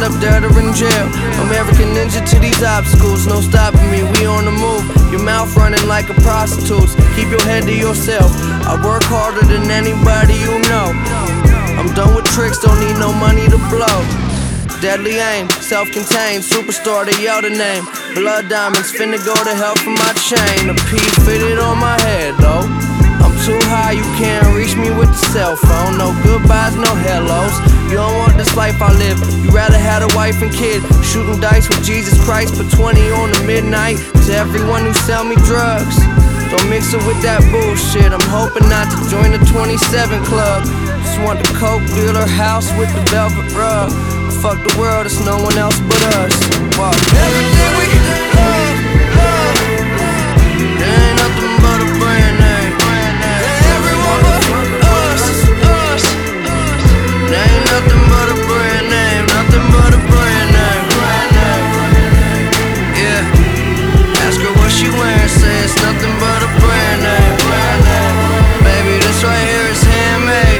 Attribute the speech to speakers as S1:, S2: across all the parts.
S1: end up dead or in jail. American ninja to these obstacles, no stopping me, we on the move. Your mouth running like a prostitute's, keep your head to yourself. I work harder than anybody you know. I'm done with tricks, don't need no money to blow. Deadly aim, self-contained, superstar, they yell the name. Blood diamonds, finna go to hell for my chain. The P fitted on my head though. I'm too high, you can't reach me with the cell phone. No goodbyes, no hellos. You don't want this life I live, you rather had a wife and kid. Shooting dice with Jesus Christ, put 20 on the midnight. To everyone who sell me drugs, don't mix it with that bullshit. I'm hoping not to join the 27 club. Just want the coke dealer house with the velvet rug. Fuck the world, it's no one else but us. Wow. Everything we love, there ain't nothing but a brand name. Everyone but us. There ain't nothing but a brand name, nothing but a brand name. Yeah. Ask her what she wearing, say it's nothing but a brand name. Baby, this right here is handmade.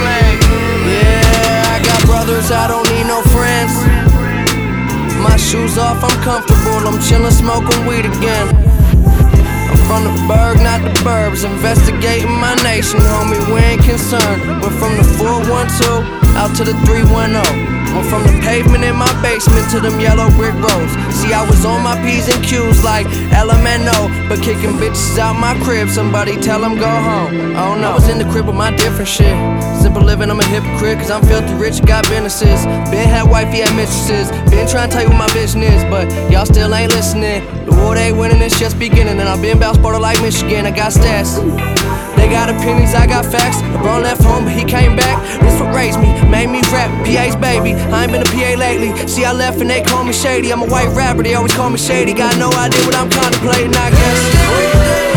S1: Yeah, I got brothers, I don't need no friends. My shoes off, I'm comfortable, I'm chillin', smoking weed again. I'm from the burg, not the burbs, investigating my nation, homie, we ain't concerned. Went from the 412 out to the 310. Went from the pavement in my basement to them yellow brick roads. See, I was on my P's and Q's like LMNO, but kicking bitches out my crib, somebody tell them go home. I don't know, I was in the crib with my different shit. Simple living, I'm a hypocrite, cause I'm filthy rich, got businesses. Been had wifey, had mistresses. Been trying to tell you what my vision is, but y'all still ain't listening. The war they winning, it's just beginning. And I've been bout Sparta like Michigan, I got stats. They got opinions, I got facts. LeBron left home, but he came back. This what raised me, made me rap. PA's baby, I ain't been a PA lately. See, I left and they call me shady. I'm a white rapper, they always call me shady. Got no idea what I'm contemplating, I guess.